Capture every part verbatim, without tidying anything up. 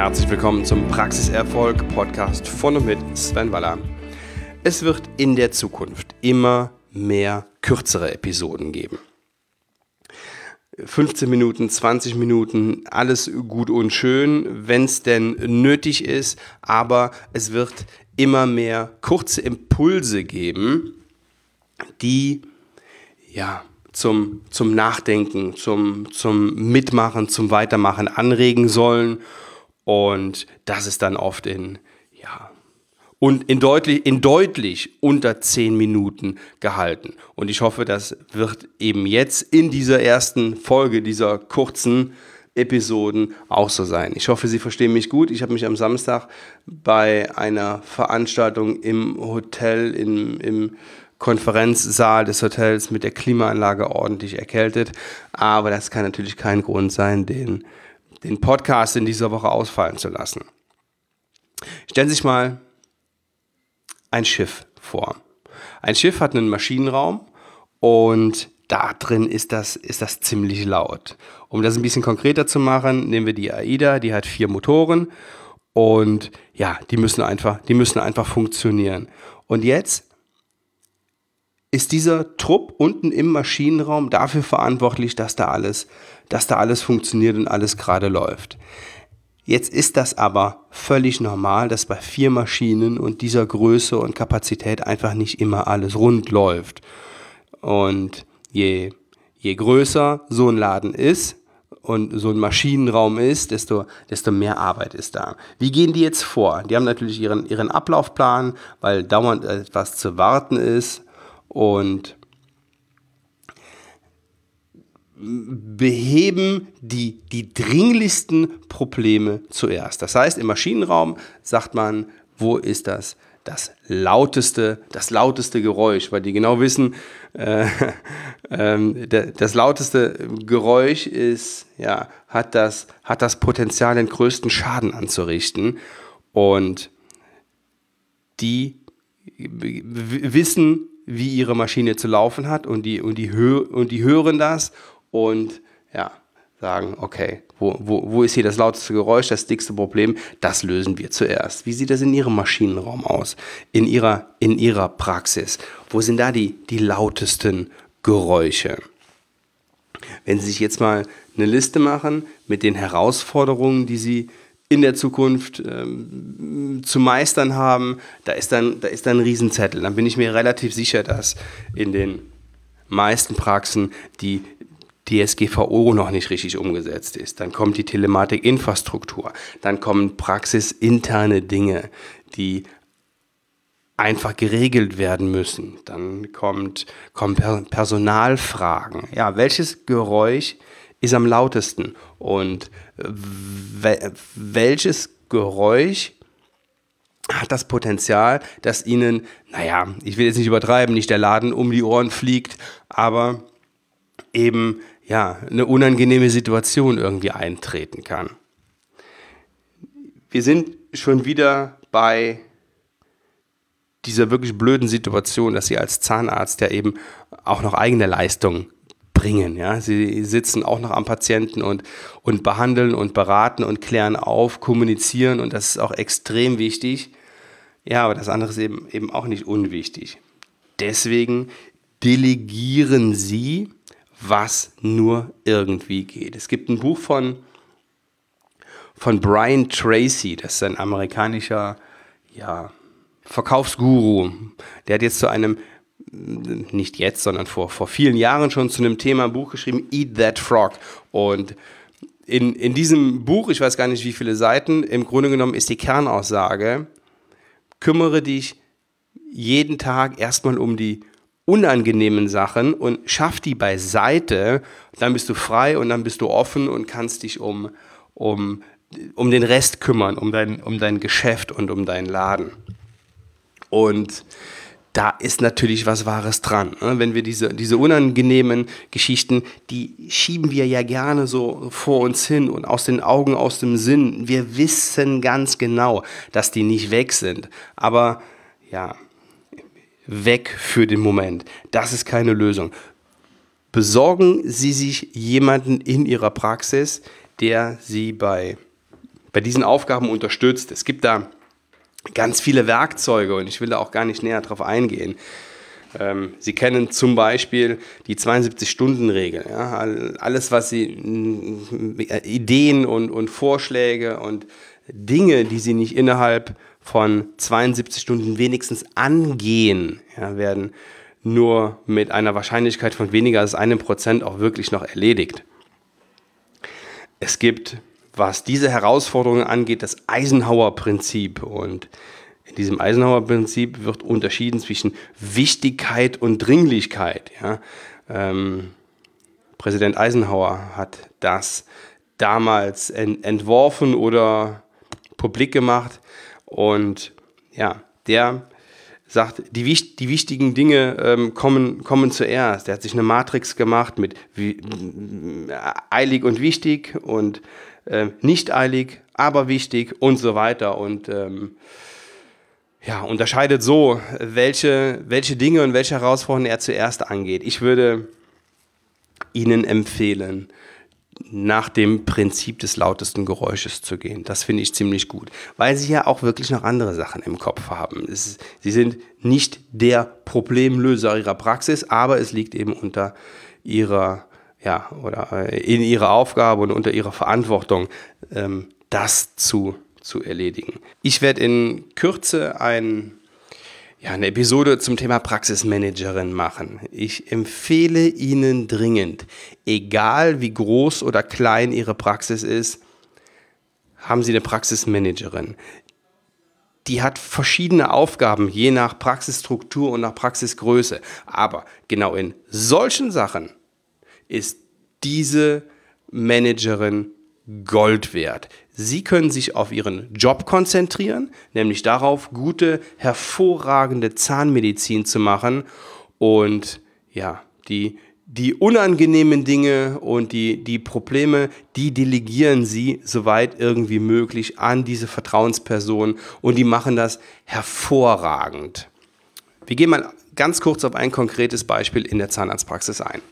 Herzlich willkommen zum Praxiserfolg-Podcast von und mit Sven Waller. Es wird in der Zukunft immer mehr kürzere Episoden geben. fünfzehn Minuten, zwanzig Minuten, alles gut und schön, wenn es denn nötig ist, aber es wird immer mehr kurze Impulse geben, die ja zum, zum Nachdenken, zum, zum Mitmachen, zum Weitermachen anregen sollen. Und das ist dann oft in, ja, und in deutlich, in deutlich unter zehn Minuten gehalten. Und ich hoffe, das wird eben jetzt in dieser ersten Folge dieser kurzen Episoden auch so sein. Ich hoffe, Sie verstehen mich gut. Ich habe mich am Samstag bei einer Veranstaltung im Hotel, im, im Konferenzsaal des Hotels mit der Klimaanlage ordentlich erkältet. Aber das kann natürlich kein Grund sein, den den Podcast in dieser Woche ausfallen zu lassen. Stellen Sie sich mal ein Schiff vor. Ein Schiff hat einen Maschinenraum und da drin ist das, ist das ziemlich laut. Um das ein bisschen konkreter zu machen, nehmen wir die AIDA, die hat vier Motoren und ja, die müssen einfach, die müssen einfach funktionieren. Und jetzt ist dieser Trupp unten im Maschinenraum dafür verantwortlich, dass da alles, dass da alles funktioniert und alles gerade läuft. Jetzt ist das aber völlig normal, dass bei vier Maschinen und dieser Größe und Kapazität einfach nicht immer alles rund läuft. Und je, je größer so ein Laden ist und so ein Maschinenraum ist, desto, desto mehr Arbeit ist da. Wie gehen die jetzt vor? Die haben natürlich ihren, ihren Ablaufplan, weil dauernd etwas zu warten ist. Und beheben die, die dringlichsten Probleme zuerst. Das heißt, im Maschinenraum sagt man, wo ist das, das lauteste, das lauteste Geräusch, weil die genau wissen, äh, äh, das lauteste Geräusch ist, ja, hat das, hat das Potenzial, den größten Schaden anzurichten. Und die w- w- wissen, wie ihre Maschine zu laufen hat und die, und die, hö- und die hören das und ja, sagen, okay, wo, wo, wo ist hier das lauteste Geräusch, das dickste Problem, das lösen wir zuerst. Wie sieht das in Ihrem Maschinenraum aus, in Ihrer, in Ihrer Praxis? Wo sind da die, die lautesten Geräusche? Wenn Sie sich jetzt mal eine Liste machen mit den Herausforderungen, die Sie in der Zukunft ähm, zu meistern haben, da ist dann, da ist dann ein Riesenzettel. Dann bin ich mir relativ sicher, dass in den meisten Praxen die D S G V O noch nicht richtig umgesetzt ist. Dann kommt die Telematikinfrastruktur. Dann kommen praxisinterne Dinge, die einfach geregelt werden müssen. Dann kommt, kommen per- Personalfragen. Ja, welches Geräusch ist am lautesten und we- welches Geräusch hat das Potenzial, dass Ihnen, naja, ich will jetzt nicht übertreiben, nicht der Laden um die Ohren fliegt, aber eben ja eine unangenehme Situation irgendwie eintreten kann. Wir sind schon wieder bei dieser wirklich blöden Situation, dass Sie als Zahnarzt ja eben auch noch eigene Leistung bringen. Ja? Sie sitzen auch noch am Patienten und, und behandeln und beraten und klären auf, kommunizieren und das ist auch extrem wichtig. Ja, aber das andere ist eben, eben auch nicht unwichtig. Deswegen delegieren Sie, was nur irgendwie geht. Es gibt ein Buch von, von Brian Tracy, das ist ein amerikanischer ja, Verkaufsguru. Der hat jetzt zu einem nicht jetzt, sondern vor, vor vielen Jahren schon zu einem Thema ein Buch geschrieben, Eat That Frog. Und in, in diesem Buch, ich weiß gar nicht wie viele Seiten, im Grunde genommen ist die Kernaussage, kümmere dich jeden Tag erstmal um die unangenehmen Sachen und schaff die beiseite, dann bist du frei und dann bist du offen und kannst dich um, um, um den Rest kümmern, um dein, um dein Geschäft und um deinen Laden. Und da ist natürlich was Wahres dran. Wenn wir diese, diese unangenehmen Geschichten, die schieben wir ja gerne so vor uns hin und aus den Augen, aus dem Sinn. Wir wissen ganz genau, dass die nicht weg sind. Aber ja, weg für den Moment. Das ist keine Lösung. Besorgen Sie sich jemanden in Ihrer Praxis, der Sie bei bei diesen Aufgaben unterstützt. Es gibt da ganz viele Werkzeuge und ich will da auch gar nicht näher drauf eingehen. Ähm, Sie kennen zum Beispiel die zweiundsiebzig-Stunden-Regel. Ja? Alles, was Sie, Ideen und, und Vorschläge und Dinge, die Sie nicht innerhalb von zweiundsiebzig Stunden wenigstens angehen, ja, werden nur mit einer Wahrscheinlichkeit von weniger als einem Prozent auch wirklich noch erledigt. Es gibt, was diese Herausforderungen angeht, das Eisenhower-Prinzip. Und in diesem Eisenhower-Prinzip wird unterschieden zwischen Wichtigkeit und Dringlichkeit. Ja. Ähm, Präsident Eisenhower hat das damals ent- entworfen oder publik gemacht. Und ja, der sagt, die, die wichtigen Dinge ähm, kommen, kommen zuerst. Er hat sich eine Matrix gemacht mit wie, eilig und wichtig und äh, nicht eilig, aber wichtig und so weiter. Und ähm, ja, unterscheidet so, welche, welche Dinge und welche Herausforderungen er zuerst angeht. Ich würde Ihnen empfehlen, nach dem Prinzip des lautesten Geräusches zu gehen. Das finde ich ziemlich gut, weil Sie ja auch wirklich noch andere Sachen im Kopf haben. Es, Sie sind nicht der Problemlöser Ihrer Praxis, aber es liegt eben unter Ihrer, ja, oder in Ihrer Aufgabe und unter Ihrer Verantwortung, ähm, das zu, zu erledigen. Ich werde in Kürze ein Ja, eine Episode zum Thema Praxismanagerin machen. Ich empfehle Ihnen dringend, egal wie groß oder klein Ihre Praxis ist, haben Sie eine Praxismanagerin. Die hat verschiedene Aufgaben, je nach Praxisstruktur und nach Praxisgröße. Aber genau in solchen Sachen ist diese Managerin Gold wert. Sie können sich auf Ihren Job konzentrieren, nämlich darauf, gute, hervorragende Zahnmedizin zu machen und ja, die, die unangenehmen Dinge und die, die Probleme, die delegieren Sie, soweit irgendwie möglich, an diese Vertrauensperson und die machen das hervorragend. Wir gehen mal ganz kurz auf ein konkretes Beispiel in der Zahnarztpraxis ein.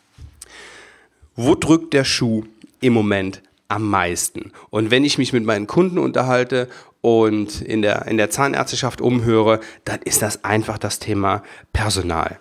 Wo drückt der Schuh im Moment am meisten? Und wenn ich mich mit meinen Kunden unterhalte und in der, in der Zahnärzteschaft umhöre, dann ist das einfach das Thema Personal.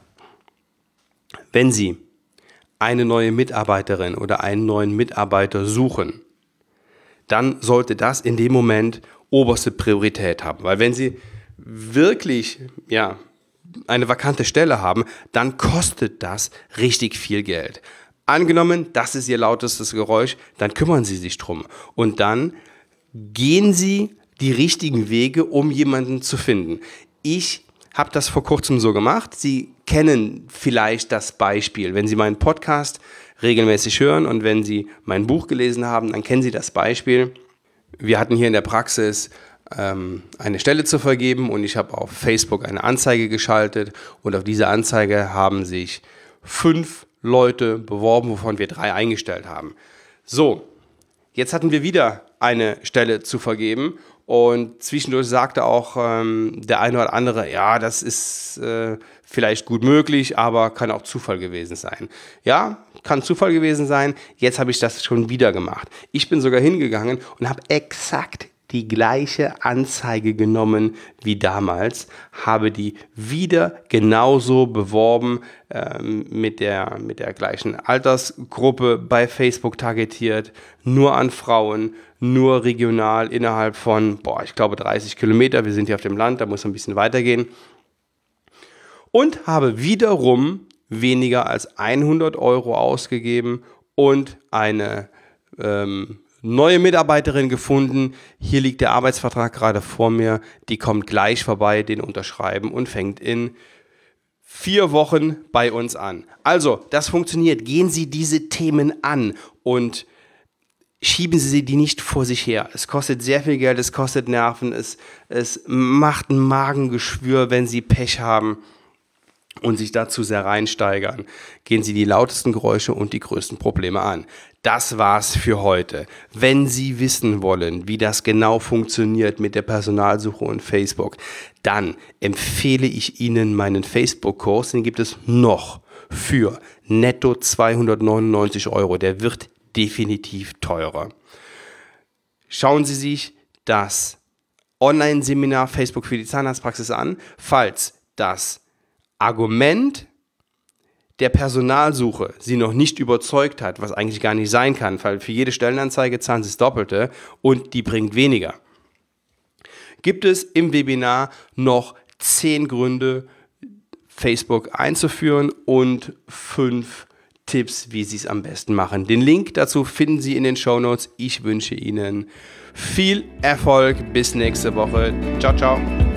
Wenn Sie eine neue Mitarbeiterin oder einen neuen Mitarbeiter suchen, dann sollte das in dem Moment oberste Priorität haben. Weil wenn Sie wirklich, ja, eine vakante Stelle haben, dann kostet das richtig viel Geld. Angenommen, das ist Ihr lautestes Geräusch, dann kümmern Sie sich drum. Und dann gehen Sie die richtigen Wege, um jemanden zu finden. Ich habe das vor kurzem so gemacht. Sie kennen vielleicht das Beispiel. Wenn Sie meinen Podcast regelmäßig hören und wenn Sie mein Buch gelesen haben, dann kennen Sie das Beispiel. Wir hatten hier in der Praxis ähm, eine Stelle zu vergeben und ich habe auf Facebook eine Anzeige geschaltet und auf diese Anzeige haben sich fünf Leute beworben, wovon wir drei eingestellt haben. So, jetzt hatten wir wieder eine Stelle zu vergeben und zwischendurch sagte auch ähm, der eine oder andere, ja, das ist äh, vielleicht gut möglich, aber kann auch Zufall gewesen sein. Ja, kann Zufall gewesen sein, jetzt habe ich das schon wieder gemacht. Ich bin sogar hingegangen und habe exakt die gleiche Anzeige genommen wie damals, habe die wieder genauso beworben, ähm, mit der, mit der gleichen Altersgruppe bei Facebook targetiert, nur an Frauen, nur regional innerhalb von, boah, ich glaube dreißig Kilometer, wir sind hier auf dem Land, da muss ein bisschen weitergehen, und habe wiederum weniger als hundert Euro ausgegeben und eine ähm, neue Mitarbeiterin gefunden. Hier liegt der Arbeitsvertrag gerade vor mir. Die kommt gleich vorbei, den unterschreiben und fängt in vier Wochen bei uns an. Also, das funktioniert. Gehen Sie diese Themen an und schieben Sie die nicht vor sich her. Es kostet sehr viel Geld, es kostet Nerven, es, es macht ein Magengeschwür, wenn Sie Pech haben und sich dazu sehr reinsteigern. Gehen Sie die lautesten Geräusche und die größten Probleme an. Das war's für heute. Wenn Sie wissen wollen, wie das genau funktioniert mit der Personalsuche und Facebook, dann empfehle ich Ihnen meinen Facebook-Kurs. Den gibt es noch für netto zweihundertneunundneunzig Euro. Der wird definitiv teurer. schauen Sie sich das Online-Seminar Facebook für die Zahnarztpraxis an, falls das Argument der Personalsuche Sie noch nicht überzeugt hat, was eigentlich gar nicht sein kann, weil für jede Stellenanzeige zahlen Sie das Doppelte und die bringt weniger. Gibt es im Webinar noch zehn Gründe, Facebook einzuführen und fünf Tipps, wie Sie es am besten machen. Den Link dazu finden Sie in den Shownotes. Ich wünsche Ihnen viel Erfolg. Bis nächste Woche. Ciao, ciao.